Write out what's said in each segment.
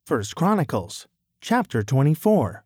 1 Chronicles, chapter 24.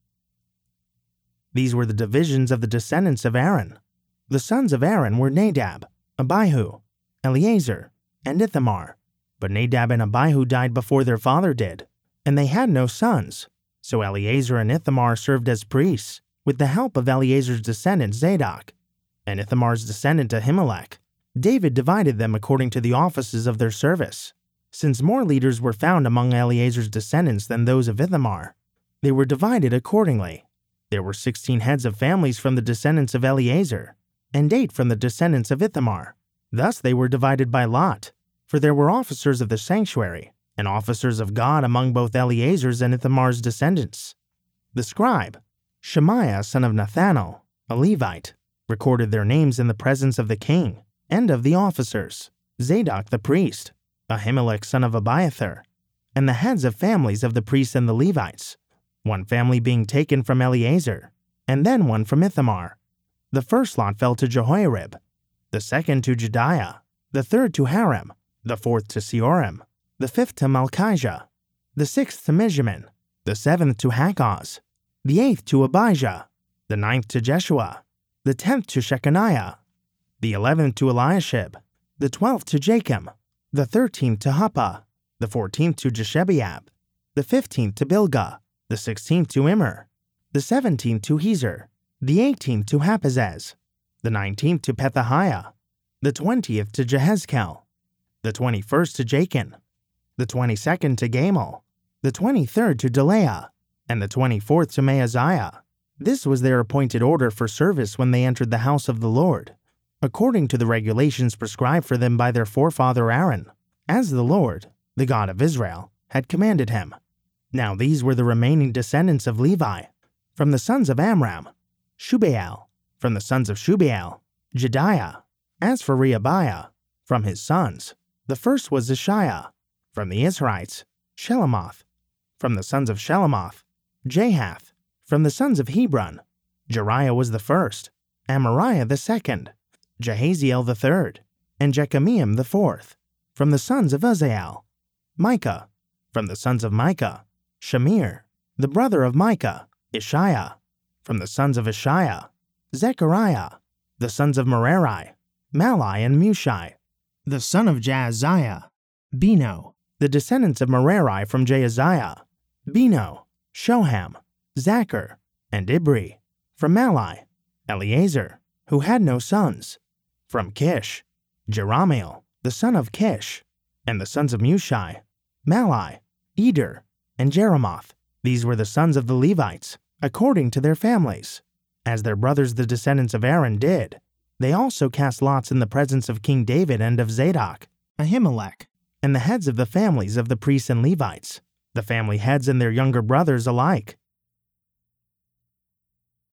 These were the divisions of the descendants of Aaron. The sons of Aaron were Nadab, Abihu, Eleazar, and Ithamar. But Nadab and Abihu died before their father did, and they had no sons. So Eleazar and Ithamar served as priests, with the help of Eleazar's descendant Zadok, and Ithamar's descendant Ahimelech. David divided them according to the offices of their service. Since more leaders were found among Eleazar's descendants than those of Ithamar, they were divided accordingly. There were 16 heads of families from the descendants of Eleazar, and 8 from the descendants of Ithamar. Thus they were divided by lot, for there were officers of the sanctuary, and officers of God among both Eleazar's and Ithamar's descendants. The scribe, Shemaiah son of Nethanel, a Levite, recorded their names in the presence of the king, and of the officers, Zadok the priest, Ahimelech son of Abiathar, and the heads of families of the priests and the Levites, one family being taken from Eleazar, and then one from Ithamar. The first lot fell to Jehoiarib, the second to Jediah, the third to Haram, the fourth to Seorim, the fifth to Malchijah, the sixth to Mijamin, the seventh to Hakkoz, the eighth to Abijah, the ninth to Jeshua, the 10th to Shechaniah, the 11th to Eliashib, the 12th to Jachim, the 13th to Huppah, the 14th to Jeshebeab, the 15th to Bilgah, the 16th to Immer, the 17th to Hezer, the 18th to Haphazaz, the 19th to Pethahiah, the 20th to Jehezkel, the 21st to Jachin, the 22nd to Gamal, the 23rd to Delaiah, and the 24th to Maaziah. This was their appointed order for service when they entered the house of the Lord, according to the regulations prescribed for them by their forefather Aaron, as the Lord, the God of Israel, had commanded him. Now these were the remaining descendants of Levi, from the sons of Amram, Shubael, from the sons of Shubael, Jediah. As for Rehabiah, from his sons, the first was Ishiah, from the Israelites, Shelomoth, from the sons of Shelomoth, Jahath, from the sons of Hebron, Jeriah was the first, Amariah the second, Jahaziel the third, and Jekameam the fourth, from the sons of Uzziel, Micah, from the sons of Micah, Shamir, the brother of Micah, Ishiah, from the sons of Ishiah, Zechariah, the sons of Merari, Malai and Mushai, the son of Jaaziah, Beno, the descendants of Merari from Jaaziah, Beno, Shoham, Zachar, and Ibri, from Malai, Eleazar, who had no sons, from Kish, Jerahmeel, the son of Kish, and the sons of Mushai, Malai, Eder, and Jeremoth. These were the sons of the Levites, according to their families. As their brothers the descendants of Aaron did, they also cast lots in the presence of King David and of Zadok, Ahimelech, and the heads of the families of the priests and Levites, the family heads and their younger brothers alike.